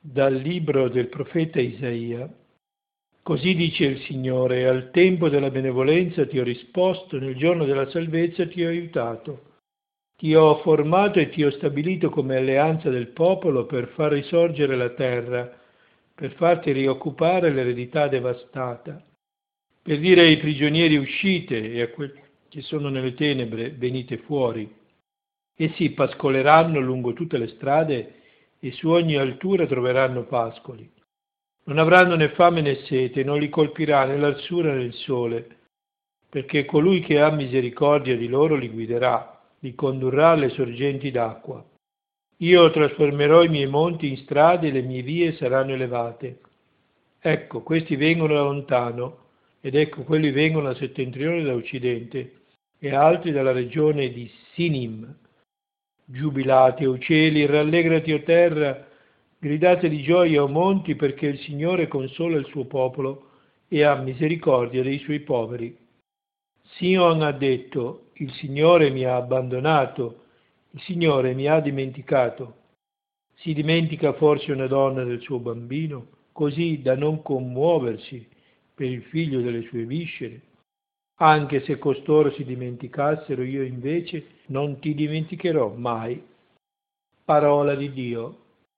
Dal libro del profeta Isaia. Così dice il Signore: al tempo della benevolenza ti ho risposto, nel giorno della salvezza ti ho aiutato. Ti ho formato e ti ho stabilito come alleanza del popolo per far risorgere la terra, per farti rioccupare l'eredità devastata, per dire ai prigionieri uscite e a quelli che sono nelle tenebre venite fuori. Essi pascoleranno lungo tutte le strade e su ogni altura troveranno pascoli. Non avranno né fame né sete, non li colpirà né l'arsura né il sole, perché colui che ha misericordia di loro li guiderà, li condurrà alle sorgenti d'acqua. Io trasformerò i miei monti in strade e le mie vie saranno elevate. Ecco, questi vengono da lontano, ed ecco, quelli vengono da settentrione e da occidente, e altri dalla regione di Sinim. Giubilate, o cieli, rallegrati, o terra, gridate di gioia, o monti, perché il Signore consola il suo popolo e ha misericordia dei suoi poveri. Sion ha detto: il Signore mi ha abbandonato, il Signore mi ha dimenticato. Si dimentica forse una donna del suo bambino, così da non commuoversi per il figlio delle sue viscere? Anche se costoro si dimenticassero, io invece non ti dimenticherò mai. Parola di Dio.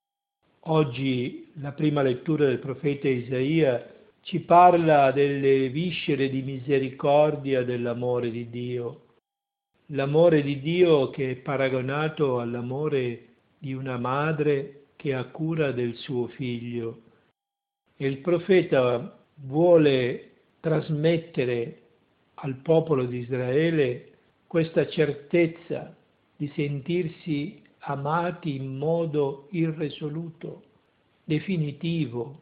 Oggi la prima lettura del profeta Isaia ci parla delle viscere di misericordia dell'amore di Dio. L'amore di Dio che è paragonato all'amore di una madre che ha cura del suo figlio. E il profeta vuole trasmettere al popolo di Israele questa certezza di sentirsi amati in modo irresoluto, definitivo,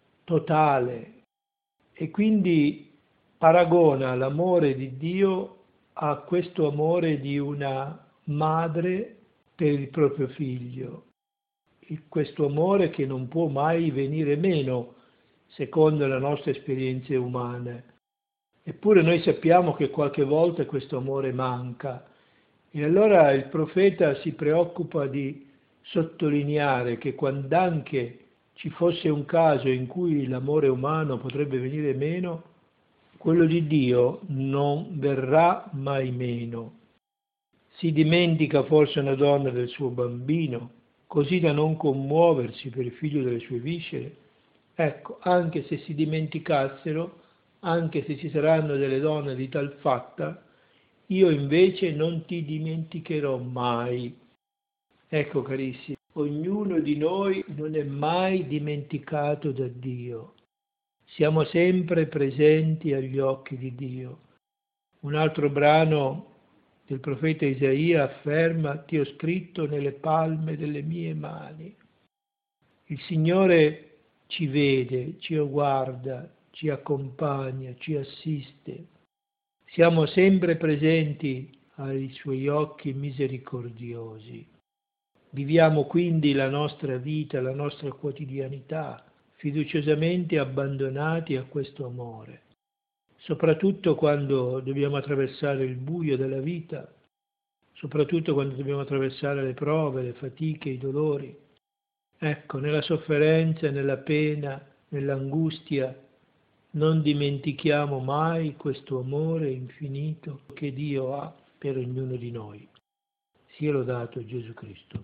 totale, e quindi paragona l'amore di Dio a questo amore di una madre per il proprio figlio, questo amore che non può mai venire meno secondo le nostre esperienze umane. Eppure noi sappiamo che qualche volta questo amore manca, e allora il profeta si preoccupa di sottolineare che quand'anche ci fosse un caso in cui l'amore umano potrebbe venire meno, quello di Dio non verrà mai meno. Si dimentica forse una donna del suo bambino, così da non commuoversi per il figlio delle sue viscere? Ecco, anche se si dimenticassero, anche se ci saranno delle donne di tal fatta, io invece non ti dimenticherò mai. Ecco, carissimi, ognuno di noi non è mai dimenticato da Dio. Siamo sempre presenti agli occhi di Dio. Un altro brano del profeta Isaia afferma: ti ho scritto nelle palme delle mie mani. Il Signore ci vede, ci guarda, ci accompagna, ci assiste. Siamo sempre presenti ai Suoi occhi misericordiosi. Viviamo quindi la nostra vita, la nostra quotidianità, fiduciosamente abbandonati a questo amore, soprattutto quando dobbiamo attraversare il buio della vita, soprattutto quando dobbiamo attraversare le prove, le fatiche, i dolori. Ecco, nella sofferenza, nella pena, nell'angustia, non dimentichiamo mai questo amore infinito che Dio ha per ognuno di noi. Sia lodato Gesù Cristo.